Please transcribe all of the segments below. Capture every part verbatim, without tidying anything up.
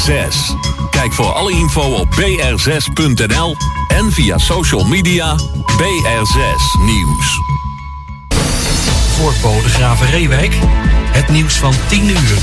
zes. Kijk voor alle info op b r zes punt n l en via social media B R zes Nieuws. Voor Bodegraven Reewijk, het nieuws van tien uur.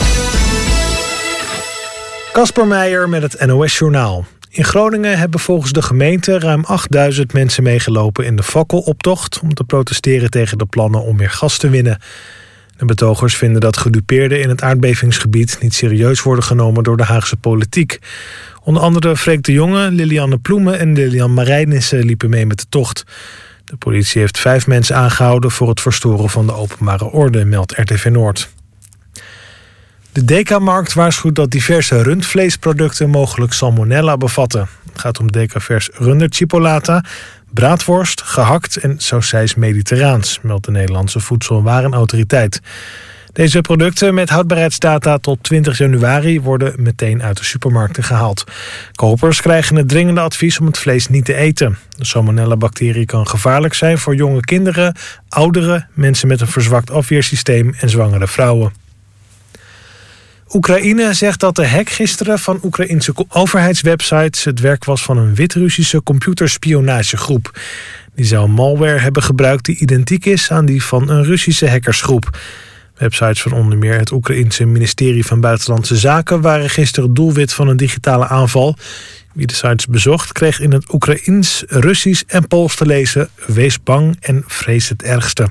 Casper Meijer met het N O S-journaal. In Groningen hebben volgens de gemeente ruim achtduizend mensen meegelopen in de fakkeloptocht om te protesteren tegen de plannen om meer gas te winnen. De betogers vinden dat gedupeerden in het aardbevingsgebied niet serieus worden genomen door de Haagse politiek. Onder andere Freek de Jonge, Lilianne Ploemen en Lilian Marijnissen liepen mee met de tocht. De politie heeft vijf mensen aangehouden voor het verstoren van de openbare orde, meldt R T V Noord. De Dekamarkt waarschuwt dat diverse rundvleesproducten mogelijk salmonella bevatten. Het gaat om Dekavers runderchipolata, braadworst, gehakt en sausijs mediterraans, meldt de Nederlandse Voedsel- en Warenautoriteit. Deze producten met houdbaarheidsdata tot twintig januari worden meteen uit de supermarkten gehaald. Kopers krijgen het dringende advies om het vlees niet te eten. De salmonella-bacterie kan gevaarlijk zijn voor jonge kinderen, ouderen, mensen met een verzwakt afweersysteem en zwangere vrouwen. Oekraïne zegt dat de hack gisteren van Oekraïense overheidswebsites het werk was van een Wit-Russische computerspionagegroep. Die zou malware hebben gebruikt die identiek is aan die van een Russische hackersgroep. Websites van onder meer het Oekraïense ministerie van Buitenlandse Zaken waren gisteren doelwit van een digitale aanval. Wie de sites bezocht kreeg in het Oekraïens, Russisch en Pools te lezen: wees bang en vrees het ergste.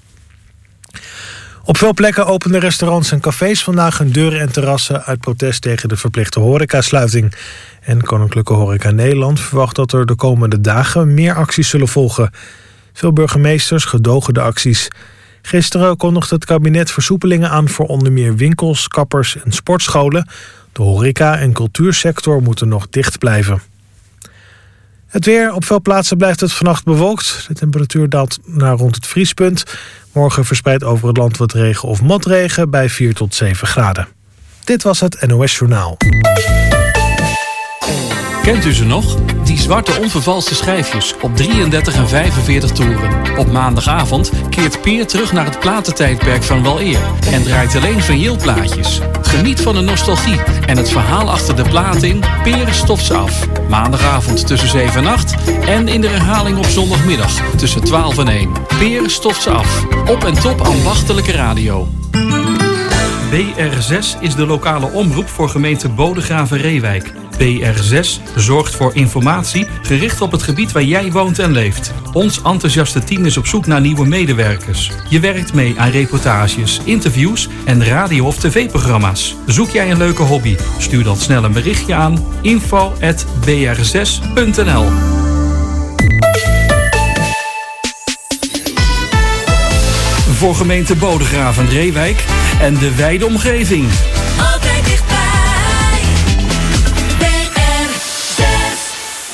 Op veel plekken openden restaurants en cafés vandaag hun deuren en terrassen uit protest tegen de verplichte horecasluiting. En Koninklijke Horeca Nederland verwacht dat er de komende dagen meer acties zullen volgen. Veel burgemeesters gedogen de acties. Gisteren kondigde het kabinet versoepelingen aan voor onder meer winkels, kappers en sportscholen. De horeca- en cultuursector moeten nog dicht blijven. Het weer. Op veel plaatsen blijft het vannacht bewolkt. De temperatuur daalt naar rond het vriespunt. Morgen verspreidt over het land wat regen of motregen bij vier tot zeven graden. Dit was het N O S-journaal. Kent u ze nog? Die zwarte onvervalste schijfjes op drieëndertig en vijfenveertig toeren. Op maandagavond keert Peer terug naar het platentijdperk van weleer en draait alleen vinyl-plaatjes. Geniet van de nostalgie en het verhaal achter de plaat in Peer stoft ze af. Maandagavond tussen zeven en acht en in de herhaling op zondagmiddag tussen twaalf en één. Peer stoft ze af. Op en top ambachtelijke radio. B R zes is de lokale omroep voor gemeente Bodegraven-Reewijk. B R zes zorgt voor informatie gericht op het gebied waar jij woont en leeft. Ons enthousiaste team is op zoek naar nieuwe medewerkers. Je werkt mee aan reportages, interviews en radio- of tv-programma's. Zoek jij een leuke hobby? Stuur dan snel een berichtje aan info at b r zes punt n l. Voor gemeente Bodegraven-Reewijk en de wijde omgeving. Altijd dichtbij. B R zes.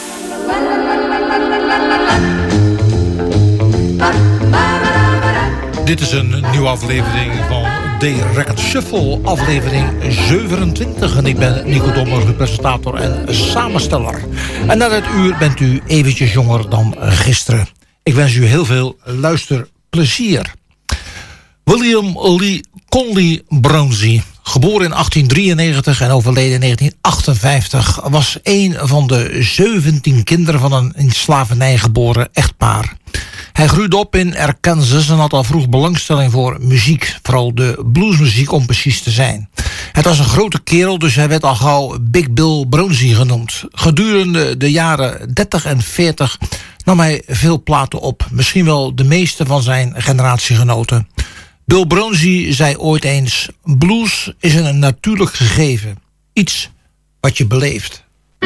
Dit is een nieuwe aflevering van de Record Shuffle, aflevering zevenentwintig. En ik ben Nico Dommer, uw presentator en samensteller. En na dit uur bent u eventjes jonger dan gisteren. Ik wens u heel veel luisterplezier. William Lee Conley Brownsy, geboren in achttien drieënnegentig en overleden in negentien achtenvijftig... was een van de zeventien kinderen van een in slavernij geboren echtpaar. Hij groeide op in Arkansas en had al vroeg belangstelling voor muziek. Vooral de bluesmuziek om precies te zijn. Het was een grote kerel, dus hij werd al gauw Big Bill Brownsy genoemd. Gedurende de jaren dertig en veertig nam hij veel platen op. Misschien wel de meeste van zijn generatiegenoten. Bill Brownsy zei ooit eens: blues is een natuurlijk gegeven. Iets wat je beleeft.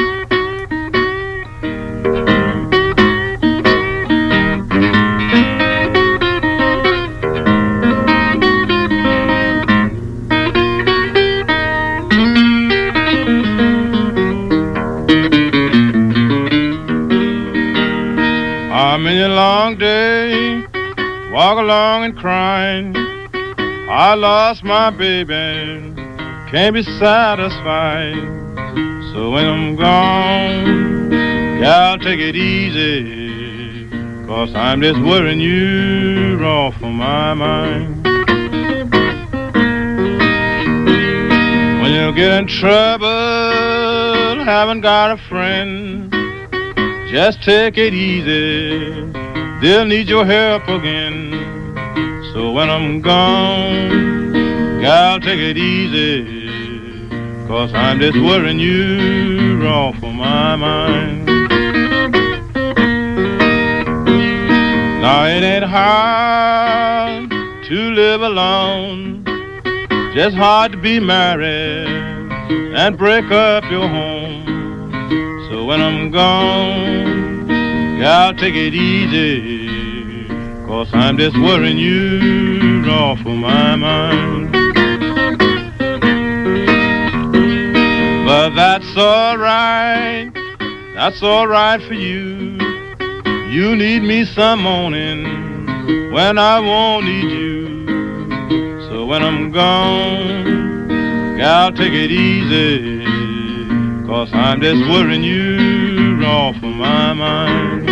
Many a long day, walk along and crying. I lost my baby, can't be satisfied. So when I'm gone, gal, take it easy, 'cause I'm just worrying you off of my mind. When you'll get in trouble, haven't got a friend, just take it easy, they'll need your help again. So when I'm gone, gal, take it easy, 'cause I'm just worrying you off of my mind. Now it ain't hard to live alone, just hard to be married and break up your home. So when I'm gone, gal, take it easy, 'cause I'm just worrying you off of my mind. But that's alright, that's alright for you. You need me some morning when I won't need you. So when I'm gone, gal, take it easy, 'cause I'm just worrying you off of my mind.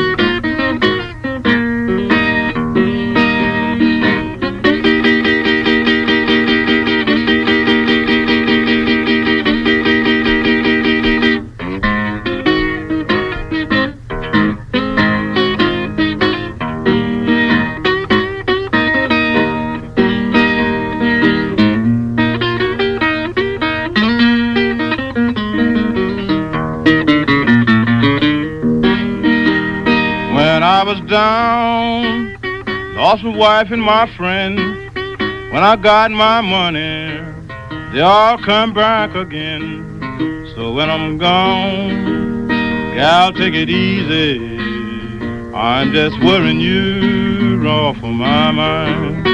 Down, lost my wife and my friend. When I got my money, they all come back again. So when I'm gone, gal, take it easy, I'm just worrying you off of my mind.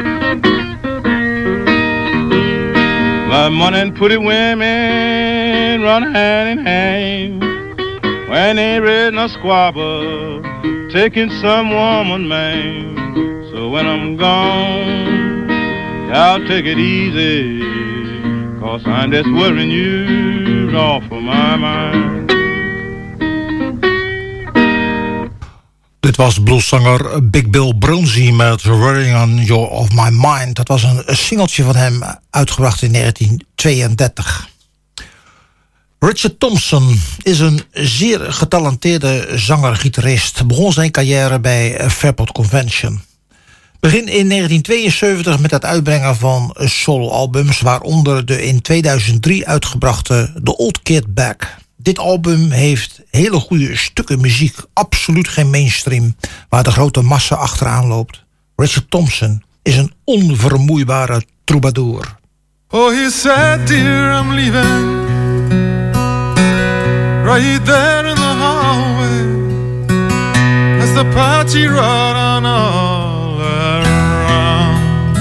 My money and pretty women run hand in hand, when they raise no squabble, taking some woman, man. So when I'm gone, I'll take it easy, 'cause I'm just worrying you off of my mind. Dit was blueszanger Big Bill Bronzy met Worrying on You of My Mind. Dat was een singeltje van hem, uitgebracht in negentien tweeëndertig. Richard Thompson is een zeer getalenteerde zanger-gitarist. Begon zijn carrière bij Fairport Convention. Begin in negentien tweeënzeventig met het uitbrengen van soloalbums, waaronder de in tweeduizend drie uitgebrachte The Old Kid Back. Dit album heeft hele goede stukken muziek, absoluut geen mainstream, waar de grote massa achteraan loopt. Richard Thompson is een onvermoeibare troubadour. Oh, he said, dear, I'm leaving. Right there in the hallway, as the party rolled on all around,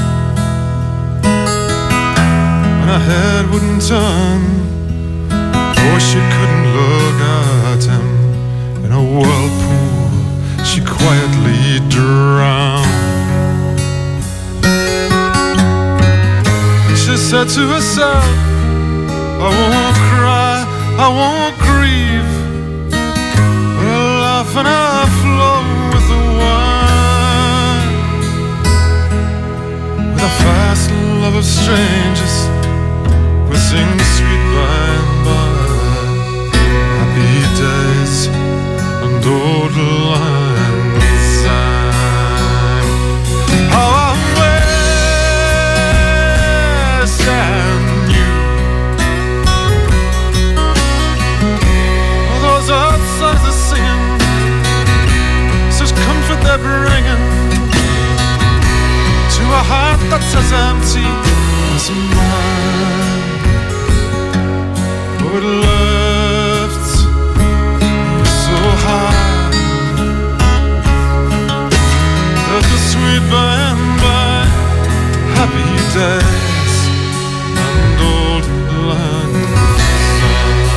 and her head wouldn't turn, for she couldn't look at him. In a whirlpool she quietly drowned. She said to herself, I won't cry, I won't grieve, but I'll laugh and I'll flow with the wine. With a fast love of strangers, we'll sing sweet by and by, happy days and old lang syne. How I wish I knew those old songs are singing, such comfort they're bringing to a heart that's as empty as mine. Oh, it lifts you so high, there's the sweet by and by, happy days and old lang syne.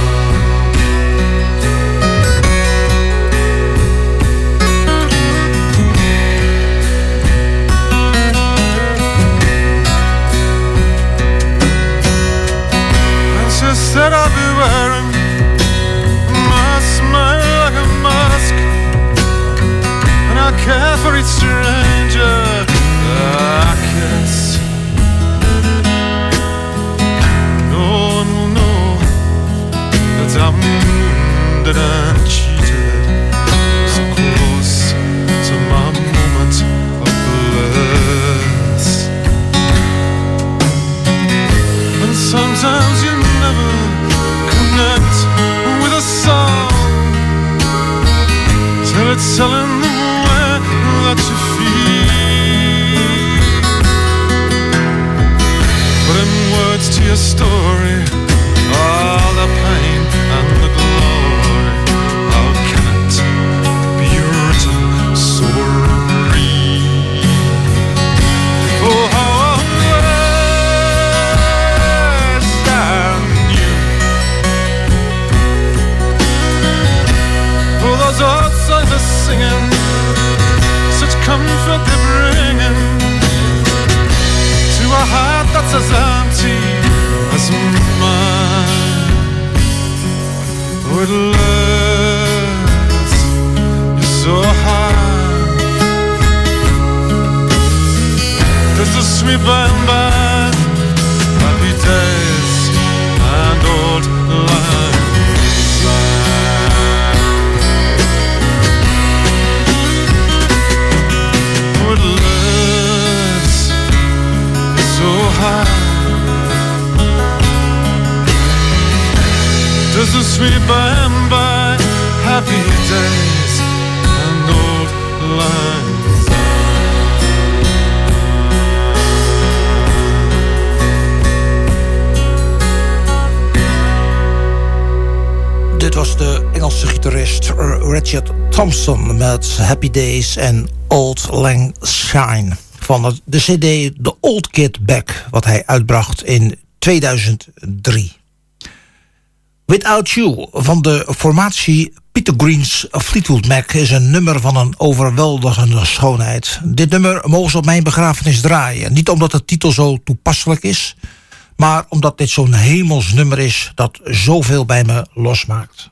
She said I'll be wearing my smile like a mask, and I'll care for each stranger I kiss. No one Worthless, you're so high. There's a sweet by and by, happy days and old lang syne. Worthless, you're so high. Just a sweet by and by, happy days and old lang syne. Dit was de Engelse gitarist Richard Thompson met Happy Days en Old Lang Syne van de cd The Old Kid Back, wat hij uitbracht in tweeduizend drie. Without You van de formatie Peter Green's Fleetwood Mac is een nummer van een overweldigende schoonheid. Dit nummer mogen ze op mijn begrafenis draaien. Niet omdat de titel zo toepasselijk is, maar omdat dit zo'n hemels nummer is dat zoveel bij me losmaakt.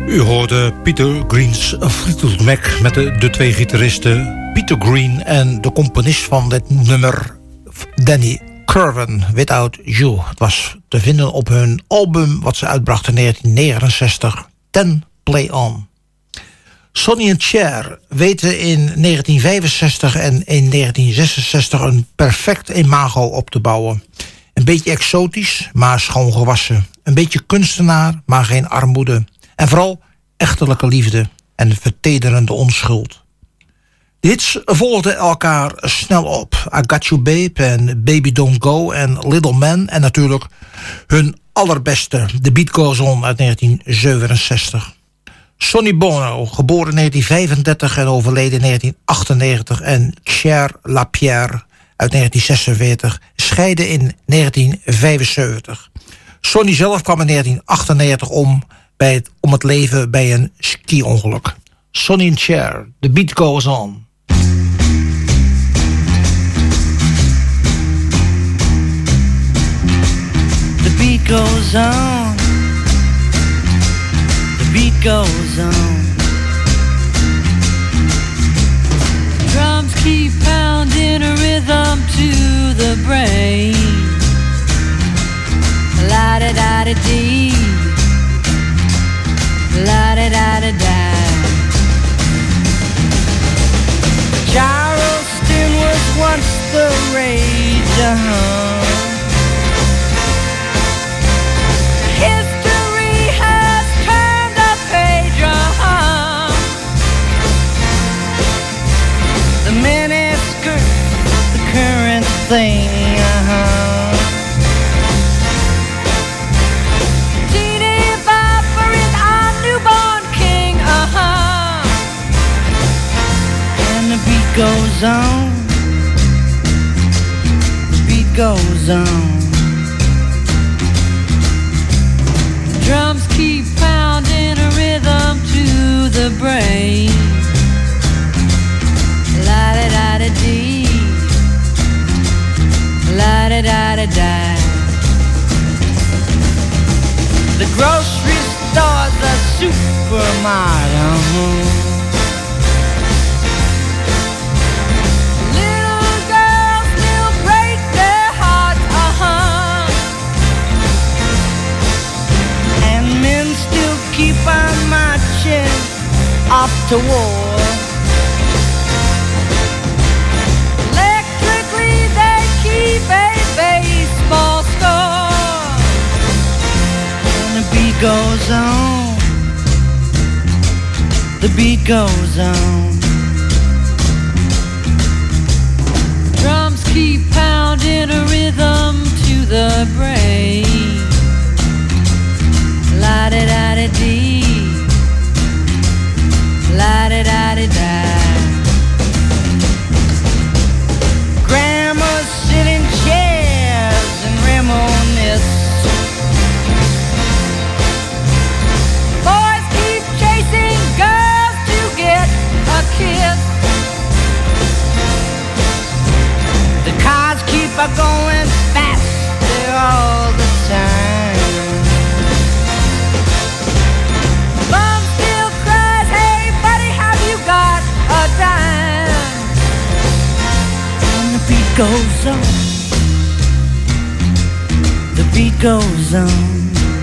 U hoorde Peter Green's Fleetwood Mac met de, de twee gitaristen Peter Green en de componist van dit nummer Danny Curran, Without You. Het was te vinden op hun album wat ze uitbrachten in negentien negenenzestig, Ten Play On. Sonny en Cher weten in negentien vijfenzestig en in negentien zesenzestig een perfect imago op te bouwen. Een beetje exotisch, maar schoon gewassen. Een beetje kunstenaar, maar geen armoede. En vooral echtelijke liefde en vertederende onschuld. De hits volgden elkaar snel op. I Got You Babe en Baby Don't Go en Little Man. En natuurlijk hun allerbeste, The Beat Goes On uit negentien zevenenzestig. Sonny Bono, geboren in negentien vijfendertig en overleden in negentien achtennegentig. En Cher Lapierre uit negentien zesenveertig, scheiden in negentien vijfenzeventig. Sonny zelf kwam in negentien achtennegentig om, bij het, om het leven bij een ski-ongeluk. Sonny en Cher, The Beat Goes On. The beat goes on. The beat goes on. Drums keep pounding a rhythm to the brain. La-da-da-da-dee, la-da-da-da-da. Charleston was once the rage, uh-huh. History has turned a page, uh-huh. The miniskirt, the current thing, uh-huh. Teeny Bopper is our newborn king, uh-huh. And the beat goes on, the beat goes on. Drums keep pounding a rhythm to the brain. La-da-da-da-dee, la-da-da-da-da. The grocery store's a supermarket. Little girls still break their hearts, uh-huh. And men still keep on marching off to war. Electrically they keep a baseball score. And the beat goes on, the beat goes on. Drums keep pounding a rhythm to the brain. La-da-da-da-dee, la-da-da-da-da. Grandmas sit in chairs and reminisce. Boys keep chasing girls to get a kiss. The cars keep a going faster all the time. Mom still cries, hey buddy, have you got a dime? And the beat goes on, the beat goes on.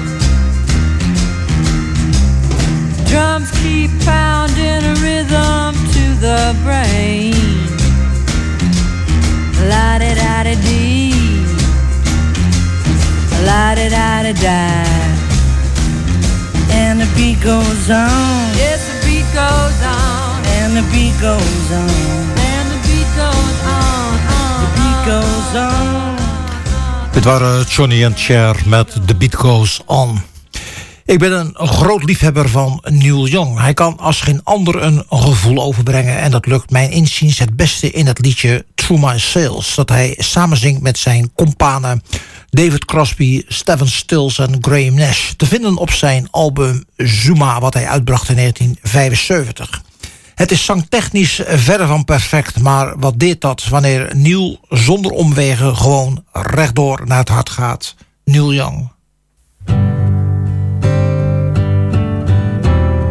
Drums keep pounding a rhythm to the brain. La-da-da-da-dee, la-da-da-da-da. And the beat goes on. Yes, the beat goes on. And the beat goes on. And the beat goes on. on the beat goes on. Dit waren Sonny en Cher met The Beat Goes On. Ik ben een groot liefhebber van Neil Young. Hij kan als geen ander een gevoel overbrengen. En dat lukt mijn inziens het beste in het liedje Through My Sails, dat hij samenzingt met zijn companen David Crosby, Stephen Stills en Graham Nash. Te vinden op zijn album Zuma, wat hij uitbracht in negentien vijfenzeventig. Het is zangtechnisch verre van perfect, maar wat deed dat wanneer Neil zonder omwegen gewoon rechtdoor naar het hart gaat. Neil Young.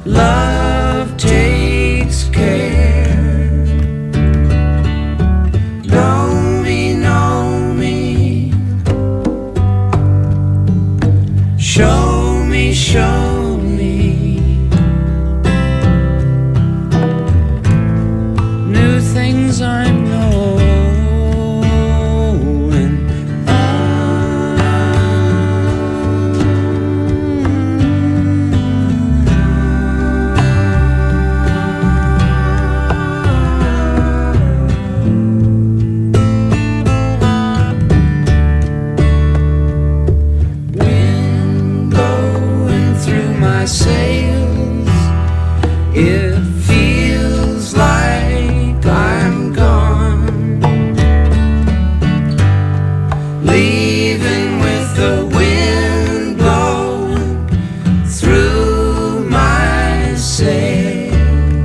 Love takes care. Know me, know me. Show me, show me. New things I know. Sails, it feels like I'm gone, leaving with the wind blowing through my sails.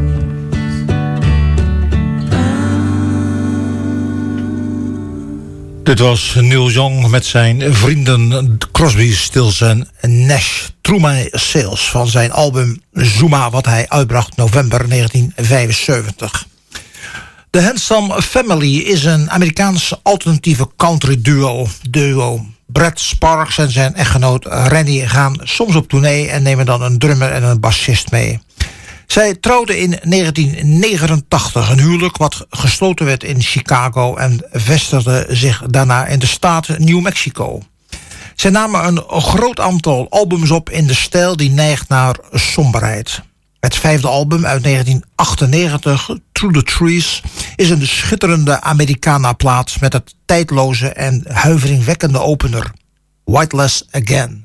Dit was Neil Young met zijn vrienden Crosby, Stills en Nash. Through My Sails van zijn album Zuma, wat hij uitbracht november negentien vijfenzeventig. The Handsome Family is een Amerikaanse alternatieve country duo. duo. Brad Sparks en zijn echtgenoot Randy gaan soms op tournee en nemen dan een drummer en een bassist mee. Zij trouwden in negentien negenentachtig, een huwelijk wat gesloten werd in Chicago en vestigde zich daarna in de staat New Mexico. Zij namen een groot aantal albums op in de stijl die neigt naar somberheid. Het vijfde album uit negentien achtennegentig, Through the Trees, is een schitterende Americana-plaat met het tijdloze en huiveringwekkende opener Whiteless Again.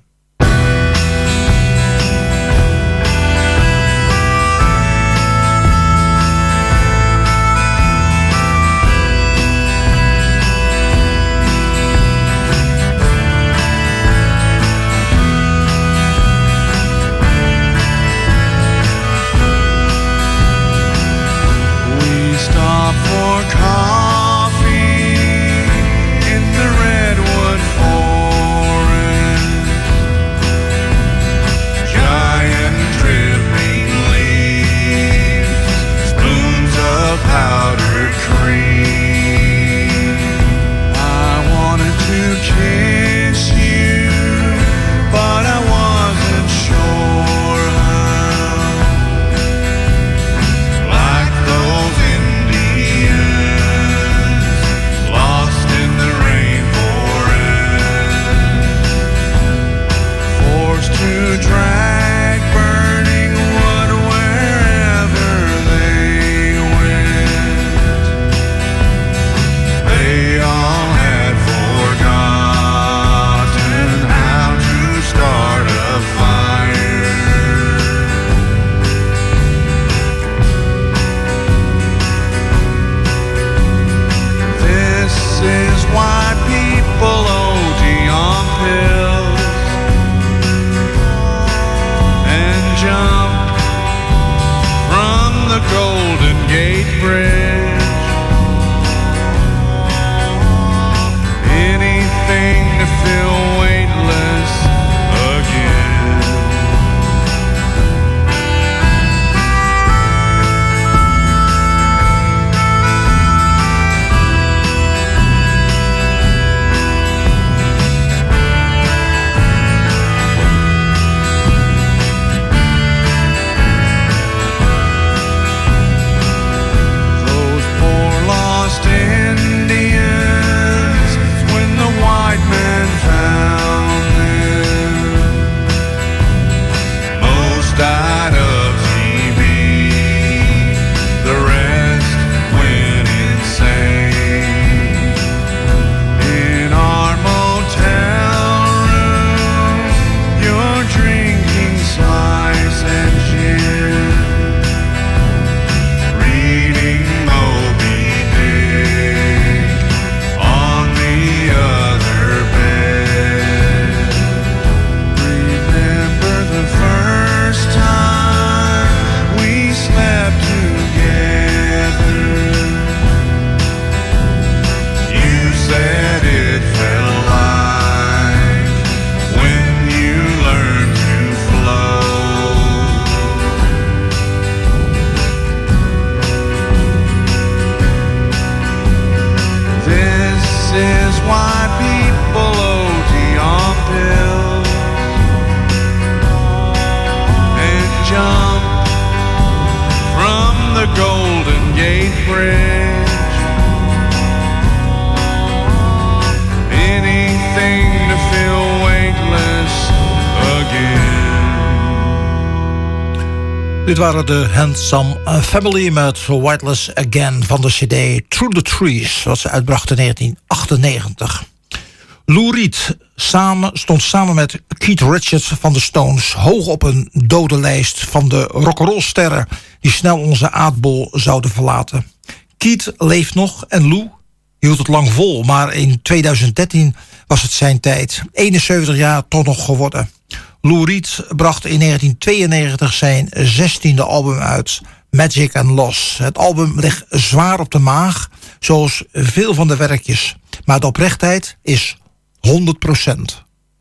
Dit waren de Handsome Family met Whiteless Again van de cd Through the Trees, wat ze uitbracht in negentien achtennegentig. Lou Reed samen, stond samen met Keith Richards van de Stones hoog op een dodenlijst van de rock'n'roll-sterren die snel onze aardbol zouden verlaten. Keith leeft nog en Lou hield het lang vol, maar in tweeduizend dertien was het zijn tijd. eenenzeventig jaar toch nog geworden. Lou Reed bracht in negentien tweeënnegentig zijn zestiende album uit, Magic and Loss. Het album ligt zwaar op de maag, zoals veel van de werkjes. Maar de oprechtheid is honderd procent.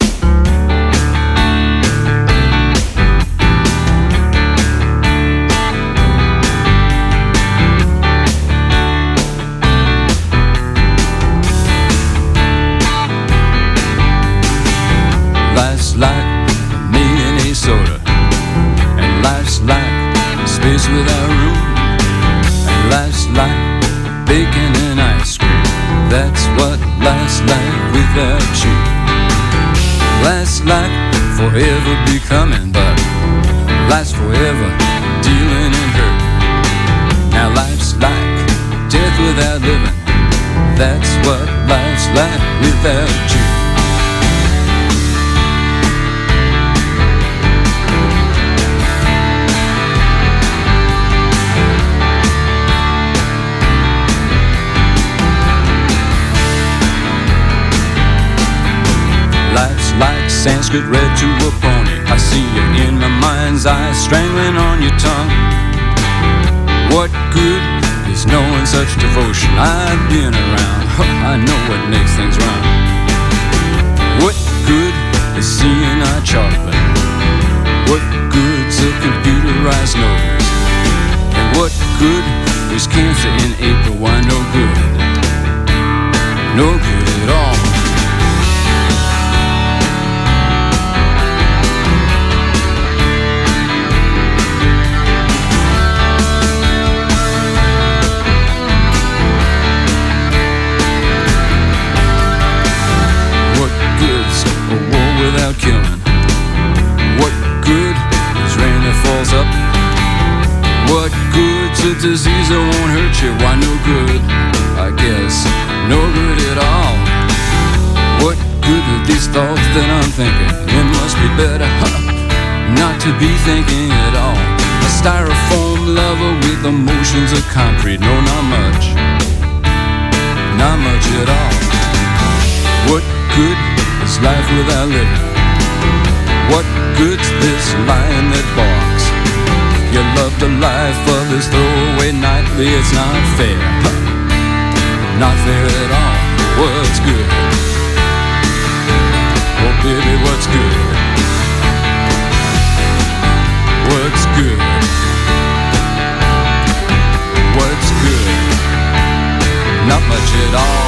Life's like mayonnaise soda, and life's like space without room, and life's like bacon and ice cream. That's what life's like without you. Life's like forever becoming, but life's forever dealing in hurt. Now life's like death without living. That's what life's like without you. Life's like Sanskrit read to a pony. I see you in my mind's eye, strangling on your tongue. What good is knowing such devotion? I've been around, I know what makes things run. What good is seeing eye chocolate? What good's a computerized nose? And what good is cancer in April? Why no good? No good at all. Without killing. What good is rain that falls up? What good's a disease that won't hurt you? Why no good? I guess no good at all. What good are these thoughts that I'm thinking? It must be better, huh, not to be thinking at all. A styrofoam lover with emotions of concrete. No, not much. Not much at all. What good is life without living? What good's this lion that barks? You love the life of this throwaway nightly. It's not fair, not fair at all. What's good? Oh baby, what's good? What's good? What's good? Not much at all.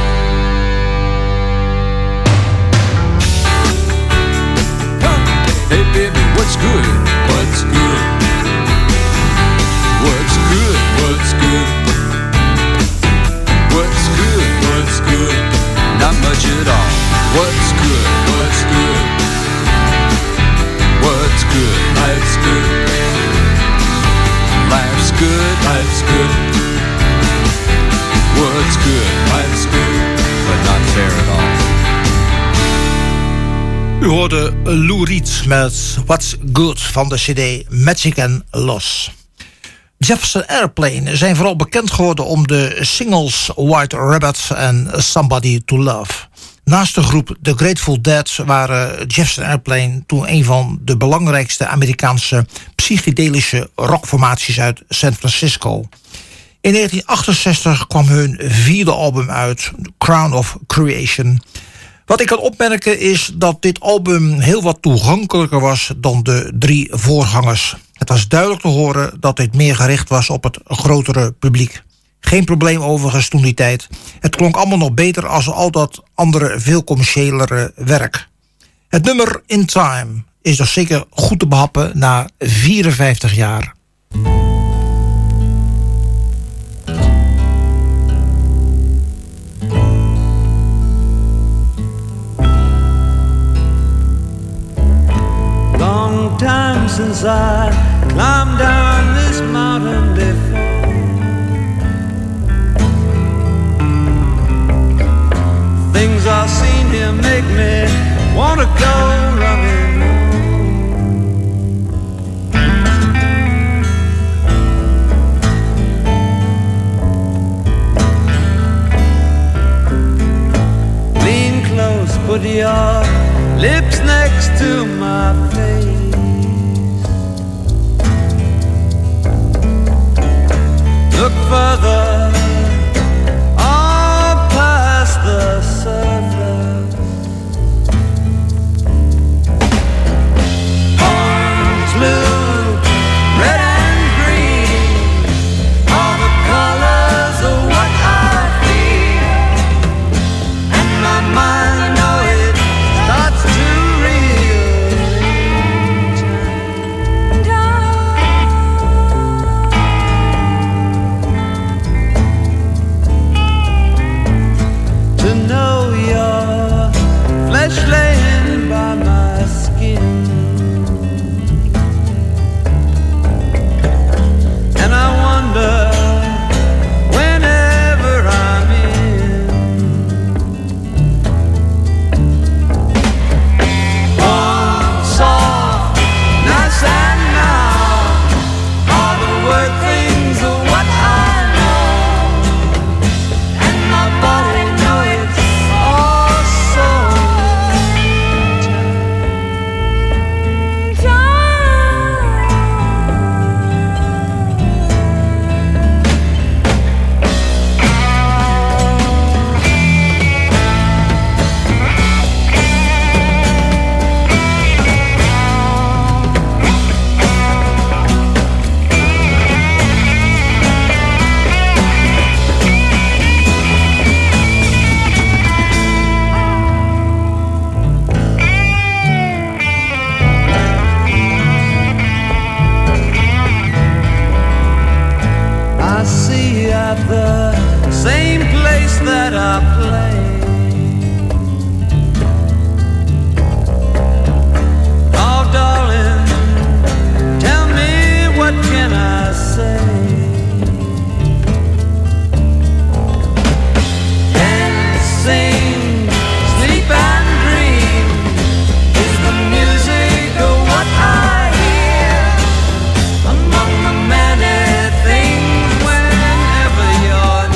Hey baby, what's good? What's good? What's good? What's good? What's good? What's good? Not much at all. What's good? What's good? What's good? Life's good. Life's good. Life's good. What's good? Life's good. But not fair at all. U hoorde Lou Reed met What's Good van de cd Magic and Loss. Jefferson Airplane zijn vooral bekend geworden om de singles White Rabbit en Somebody to Love. Naast de groep The Grateful Dead waren Jefferson Airplane toen een van de belangrijkste Amerikaanse psychedelische rockformaties uit San Francisco. In negentien achtenzestig kwam hun vierde album uit, Crown of Creation. Wat ik kan opmerken is dat dit album heel wat toegankelijker was dan de drie voorgangers. Het was duidelijk te horen dat dit meer gericht was op het grotere publiek. Geen probleem overigens toen die tijd. Het klonk allemaal nog beter als al dat andere, veel commerciëlere werk. Het nummer In Time is dus zeker goed te behappen na vierenvijftig jaar. Long time since I climbed down lips next to my face. Look further on past the surface. Orange, blue, red and green, all the colors of what I feel. And my mind, I know it starts to rearrange. To know your flesh laying by my skin. And I wonder whenever I'm in one soft, nice and now, all the word things are what I know. And my body know it's all so I see at the same place that I play. Oh, darling, tell me what can I say? And sing, sleep and dream is the music of what I hear among the many things whenever you're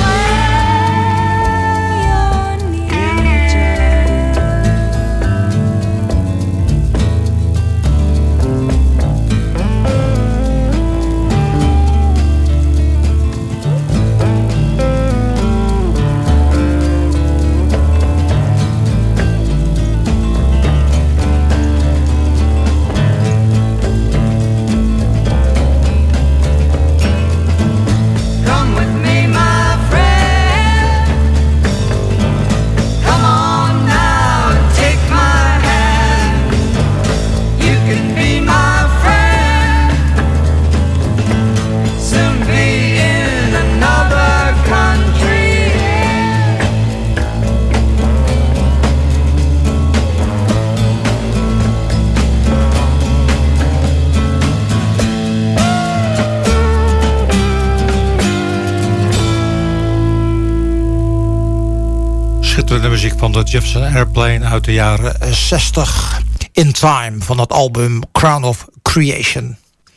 Come with me, my friend. Come on now and take my hand. You can be my friend. Soon be in another country. Schitterende muziek van de Jefferson Airplane uit de jaren zestig. In Time van het album Crown of Creation.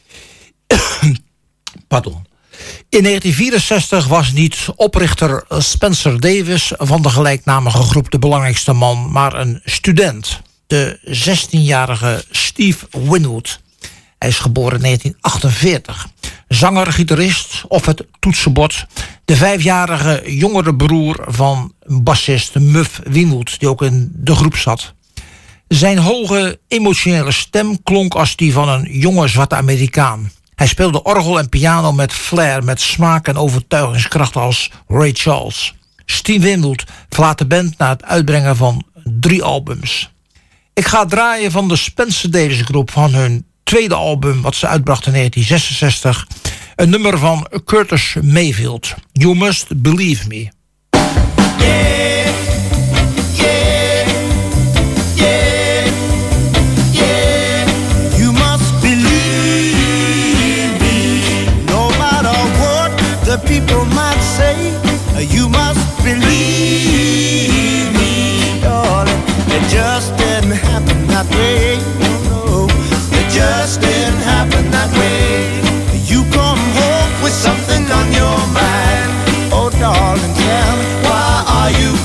Pardon. In negentien vierenzestig was niet oprichter Spencer Davis van de gelijknamige groep de belangrijkste man, maar een student. De zestienjarige Steve Winwood. Hij is geboren in negentien achtenveertig. Zanger, gitarist of het toetsenbord. De vijfjarige jongere broer van bassist Muff Winwood, die ook in de groep zat. Zijn hoge, emotionele stem klonk als die van een jonge zwarte Amerikaan. Hij speelde orgel en piano met flair, met smaak en overtuigingskracht als Ray Charles. Steve Winwood verlaat de band na het uitbrengen van drie albums. Ik ga draaien van de Spencer Davis groep van hun tweede album, wat ze uitbracht in negentien zesenzestig. Een nummer van Curtis Mayfield. You Must Believe Me. Yeah, yeah, yeah, yeah. You must believe me, no matter what the people might say. You must believe me, darling. It just didn't happen that way. No, no, it just didn't happen that way. You come home with something on your mind. Oh, darling, tell me, why are you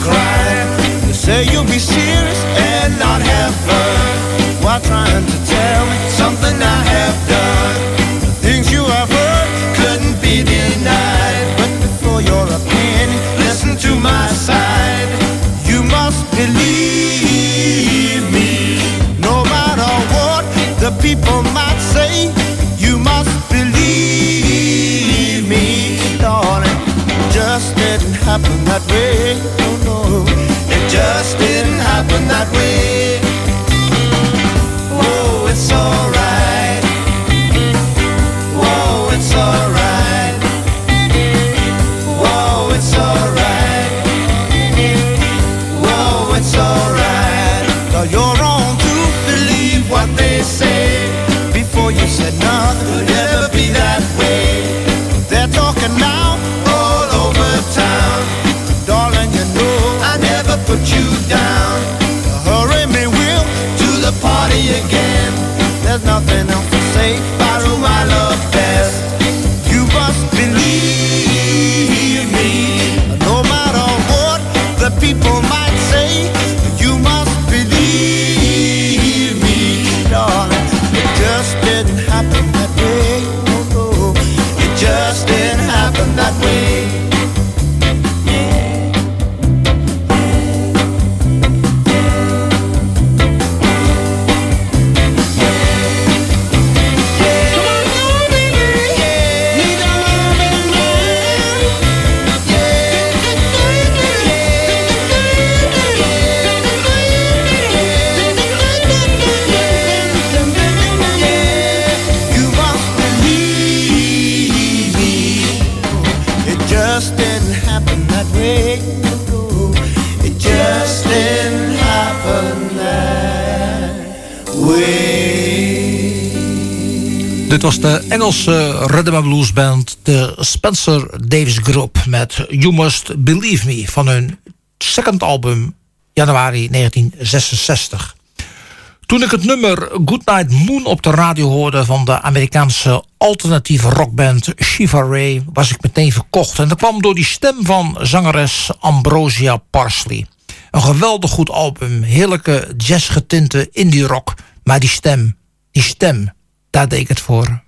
people might say. You must believe me, darling. It just didn't happen that way. No, no, it just didn't happen that way. Whoa, it's alright. Whoa, it's alright. Whoa, it's alright. Whoa, it's alright. Now you're wrong to believe what they say. Before you said nothing could ever be that way. They're talking now all over town. Darling, you know I never put you down. Hurry me, Will, to the party again. There's nothing else to say about whom I love best. You must believe me, no matter what the people might say. You must believe me, darling. It just didn't happen that way. No, no, it just didn't happen that way. Dit was de Engelse rhythm and blues band, de Spencer Davis Group, met You Must Believe Me van hun second album januari negentien zesenzestig. Toen ik het nummer Goodnight Moon op de radio hoorde van de Amerikaanse alternatieve rockband Shiva Ray, was ik meteen verkocht. En dat kwam door die stem van zangeres Ambrosia Parsley. Een geweldig goed album, heerlijke jazzgetinte indie rock, maar die stem, die stem, daar deed ik het voor.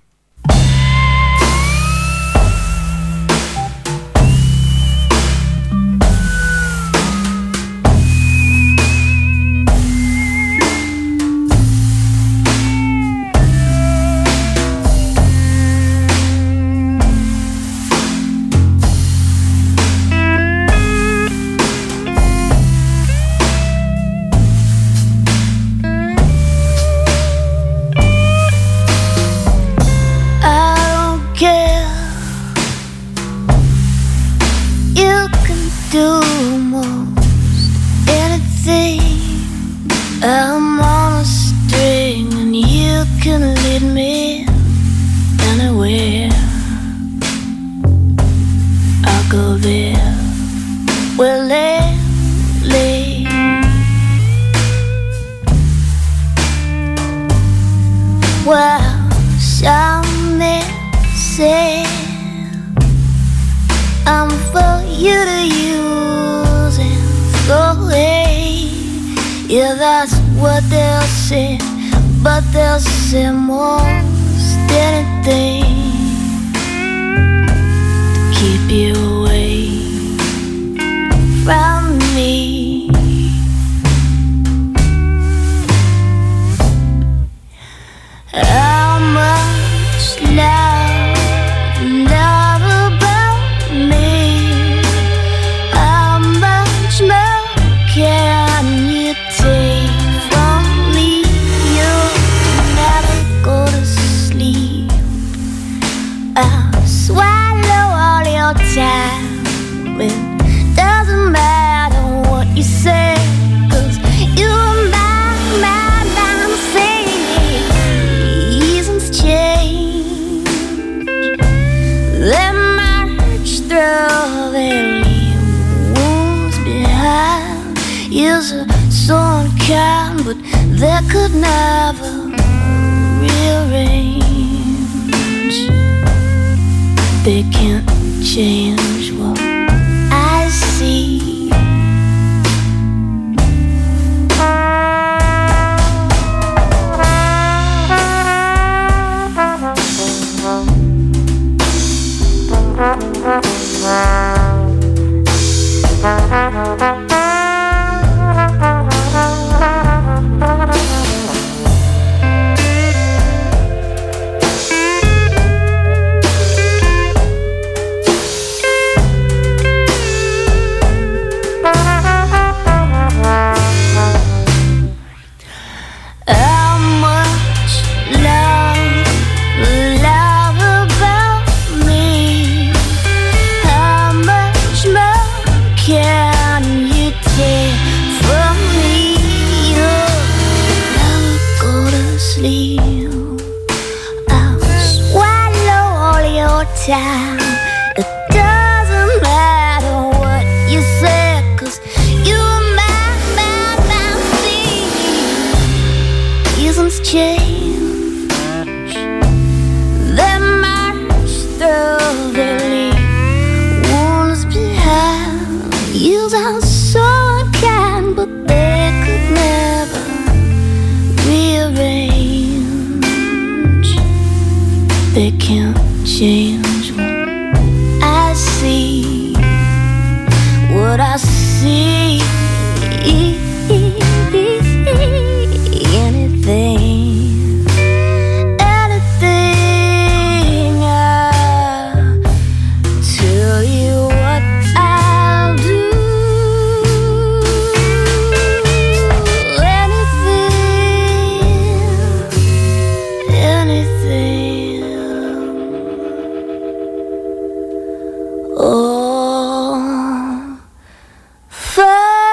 Do most anything. I'm on a string and you can lead me anywhere. I'll go there willingly. Well, some may say I'm for you to use and throw away. Yeah, that's what they'll say, but they'll say most anything to keep you away from me. How much love, love about me? How much more can you take from me? You'll never go to sleep. I'll swallow all your time. It doesn't matter what you say, 'cause you're my, my, my saying. Seasons change, they march through, they leave wounds behind. Years are so unkind, but they could never rearrange. They can't change what I see. time. It doesn't matter what you say, 'cause you are my, my, my seasons change. They march through their leave wounds behind. Years are so unkind, but they could never rearrange. They can't change what I see, what I see. Anything, anything. I'll tell you what I'll do. Anything, anything. Oh, for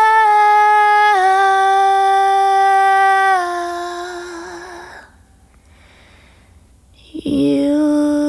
you.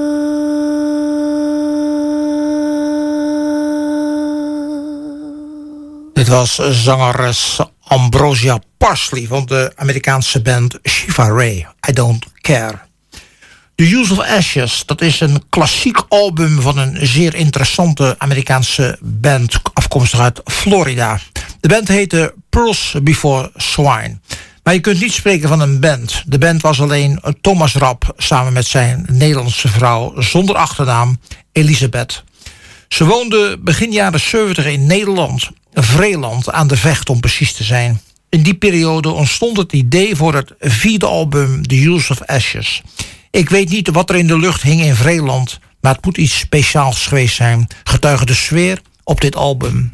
Dit was zangeres Ambrosia Parsley van de Amerikaanse band Shiva Ray. I Don't Care. The Use of Ashes, dat is een klassiek album van een zeer interessante Amerikaanse band afkomstig uit Florida. De band heette Pearls Before Swine. Maar je kunt niet spreken van een band. De band was alleen Thomas Rapp samen met zijn Nederlandse vrouw zonder achternaam Elisabeth. Ze woonde begin jaren zeventig in Nederland, Vreeland, aan de Vecht om precies te zijn. In die periode ontstond het idee voor het vierde album The Use of Ashes. Ik weet niet wat er in de lucht hing in Vreeland, maar het moet iets speciaals geweest zijn, getuige de sfeer op dit album.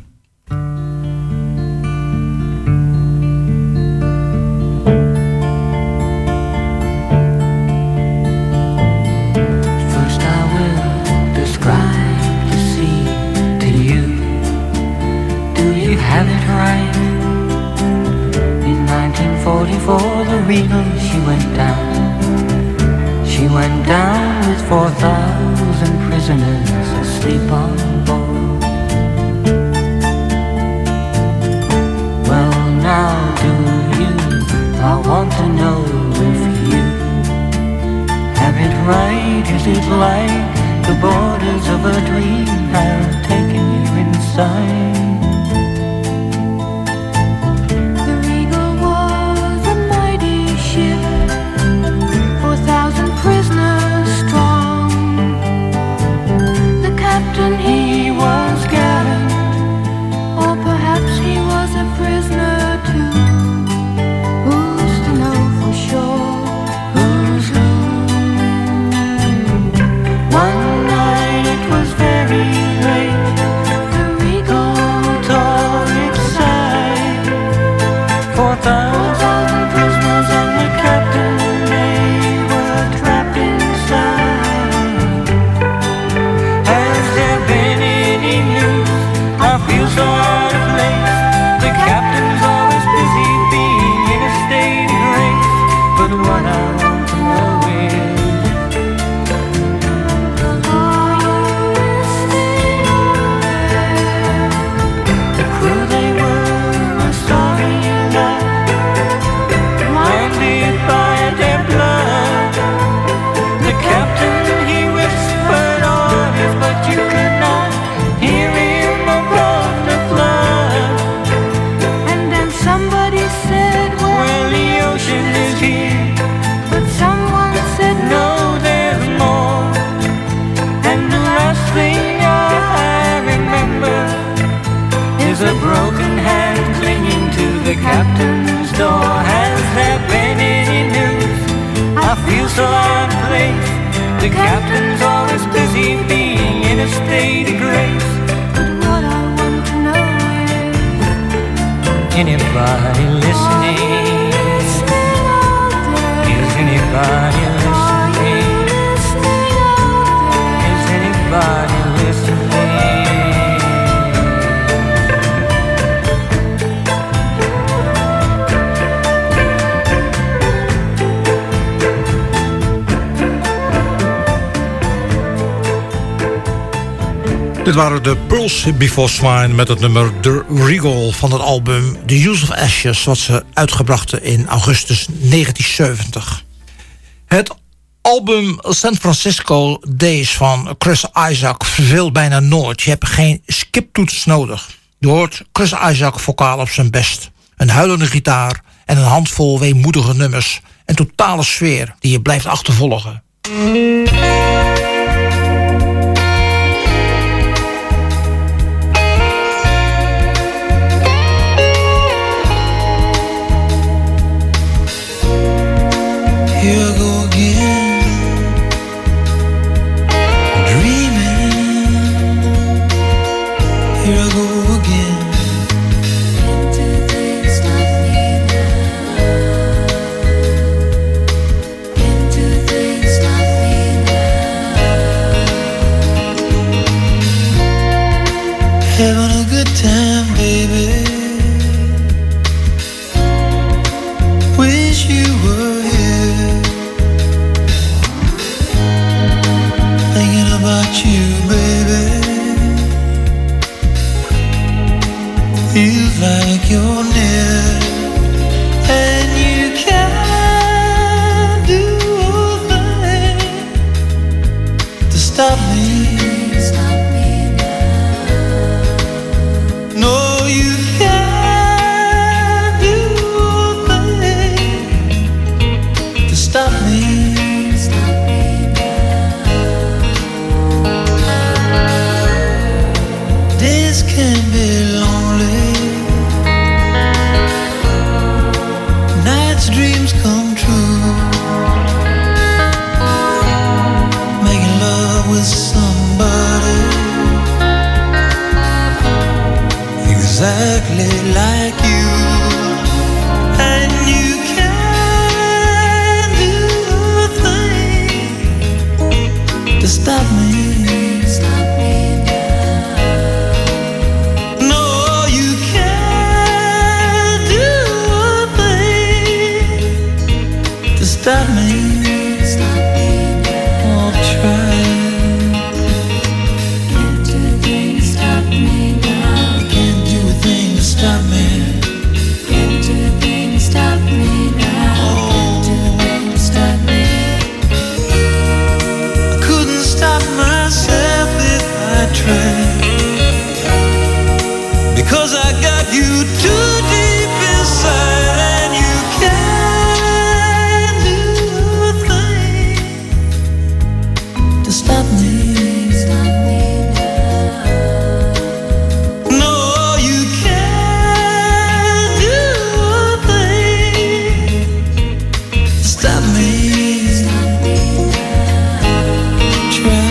First I will describe the sea to you. Do you have it right? In nineteen forty-four the Regal, she went down. She went down with four thousand prisoners asleep on board. Well, now do you, I want to know if you have it right. Is it like the borders of a dream have taken you inside? The Regal was a mighty ship, four thousand prisoners strong. The captain, he was gallant, or perhaps he was a prisoner too. Who's to know for sure? Who's who? One night it was very late, the Regal tore its side. Four thousand prisoners and the captain, they were trapped inside. Has there been any news? I feel so out of place. The captain's always busy being in a state of grace. But what I want to know is, Are you listening out there? the crew they were a sorry lot, blinded by their blood. The captain, he whispered orders, but you could not hear him above the flood. And then somebody said, well, Well, the ocean is here, but someone said no. no, there's more. And the last thing I remember is a broken hand clinging to the captain's door. Has there been any news? I feel so out of place. The captain's always busy being in a state of grace. But what I want to know is, Anybody listening? listening out there? Is anybody Are you listening? listening out there? Is anybody listening? Dit waren de Pearls Before Swine met het nummer The Regal van het album The Use of Ashes, wat ze uitgebrachten in augustus negentien zeventig. Het album San Francisco Days van Chris Isaak verveelt bijna nooit. Je hebt geen skiptoets nodig. Je hoort Chris Isaak vocaal op zijn best. Een huilende gitaar en een handvol weemoedige nummers. Een totale sfeer die je blijft achtervolgen. Here I go again, dreaming. Here I go again. Into this like me now. Into this like me now. Having a good time, baby. Wish you were here. Thinking about you, baby. Feels like you're near, and you can't do a thing to stop me. Stop me now. No, you can't do a thing to stop me. Stop me now. This can be lonely. Night's dreams come true. Making love with somebody exactly like you. And you can't do a thing to stop me. Stop me now. No, you can't do a thing to stop me. Stop me now. I'll try. Can't do a thing to stop me now. Can't do a thing to stop me. Can't do a thing to stop me now. Can't do a thing to stop me. I couldn't stop myself if I tried, because I got you too deep inside, and you can't do a thing to stop me. Stop me now. No, you can't do a thing to stop me. Stop me now. Try.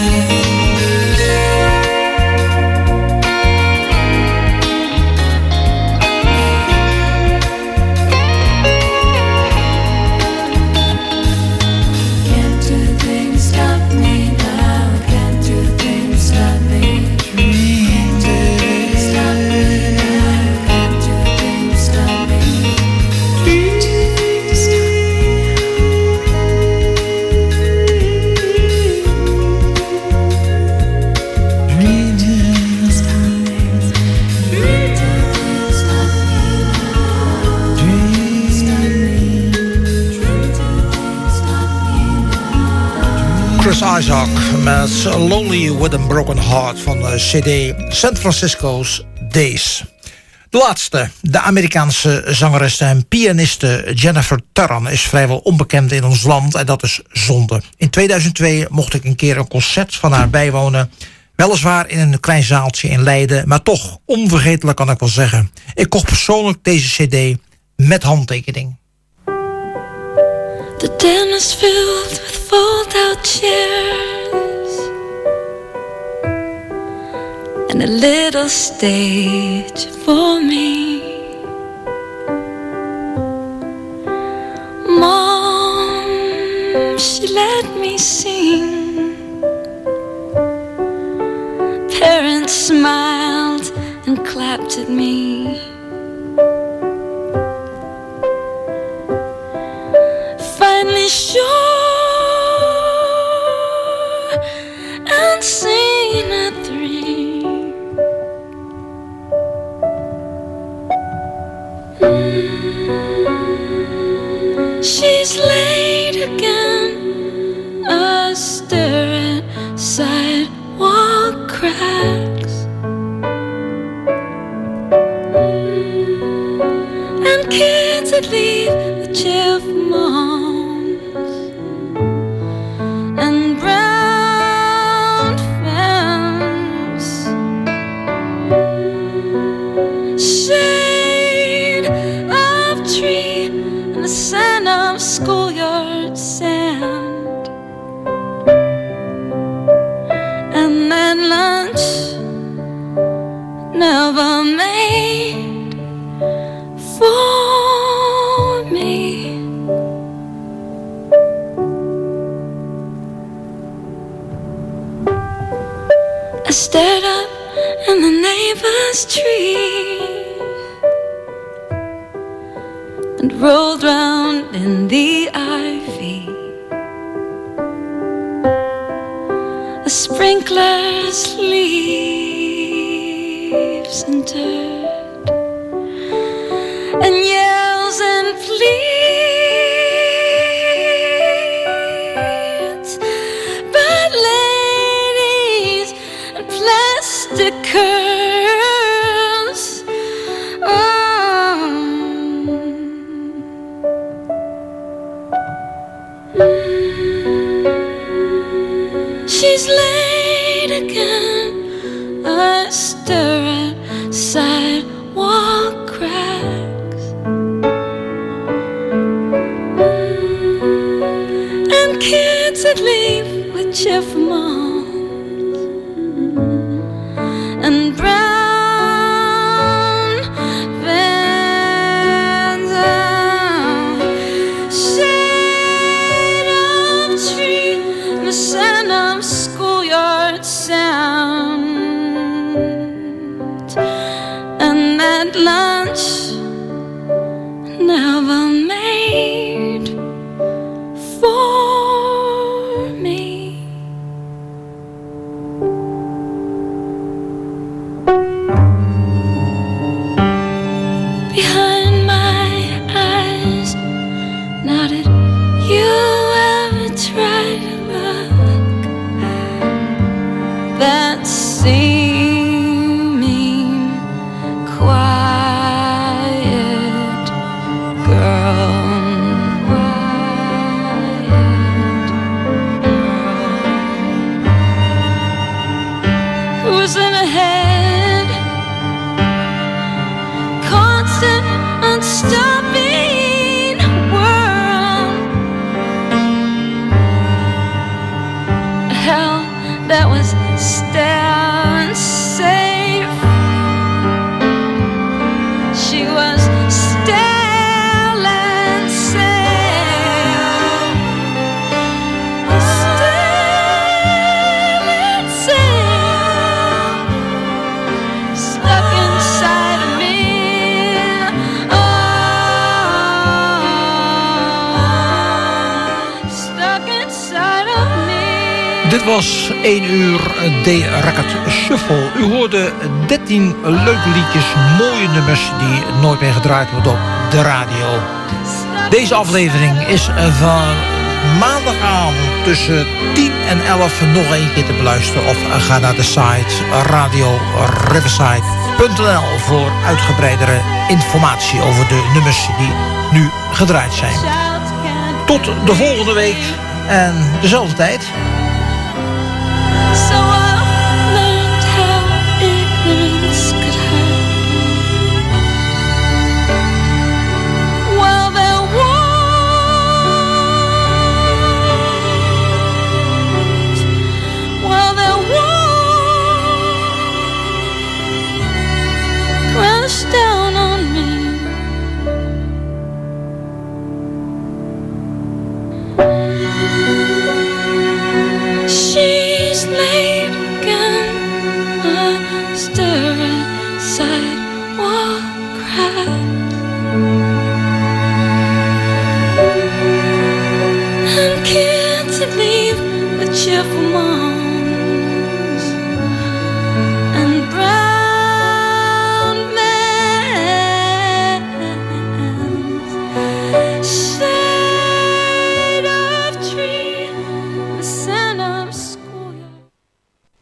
Can't do a thing to stop me now. Can't do a thing to stop me. Can't do a thing to stop me now. Can't do a thing to stop me. Can't do a thing to stop me. Dreaming. Stop me. Can't do a thing to stop me now. Dreaming. Stop me. Can't do a thing to stop me now. Chris Isaak met Lonely with a Broken Heart van de C D San Francisco's Days. De laatste, de Amerikaanse zangeres en pianiste Jennifer Turran is vrijwel onbekend in ons land en dat is zonde. In tweeduizend twee mocht ik een keer een concert van haar bijwonen. Weliswaar in een klein zaaltje in Leiden, maar toch onvergetelijk kan ik wel zeggen. Ik kocht persoonlijk deze cd met handtekening. The den is filled with fold-out chairs and a little stage for me. Mom, she let me sing. Parents smiled and clapped at me. Finally sure and seen at three. sidewalk cracks. And kids that leave the chipmunks and brown fence. Shade of tree and the scent of schoolyard sand. And then lunch never made for me. I stared up in the neighbor's tree and rolled round in the ivy. A sprinkler's leaves and dirt and yells and pleads, but ladies and plastic curls. Oh. She's late again. I stare at sidewalk cracks and kids that leave with chipmunks and brown vans. Shade of tree and the scent of schoolyard sound. And that lunch never made for me. Behind my eyes, now did you ever try to look that seeming quiet girl? Who was in a head, constant, unstopping world, a hell that was still and safe. She was still and safe, still and safe, stuck inside of me. Oh, stuck inside of me. Dit was één uur D-Record Shuffle. U hoorde dertien leuke liedjes, mooie nummers die nooit meer gedraaid worden op de radio. Deze aflevering is van maandagavond tussen tien en elf nog een keer te beluisteren. Of ga naar de site radio riverside punt n l voor uitgebreidere informatie over de nummers die nu gedraaid zijn. Tot de volgende week en dezelfde tijd.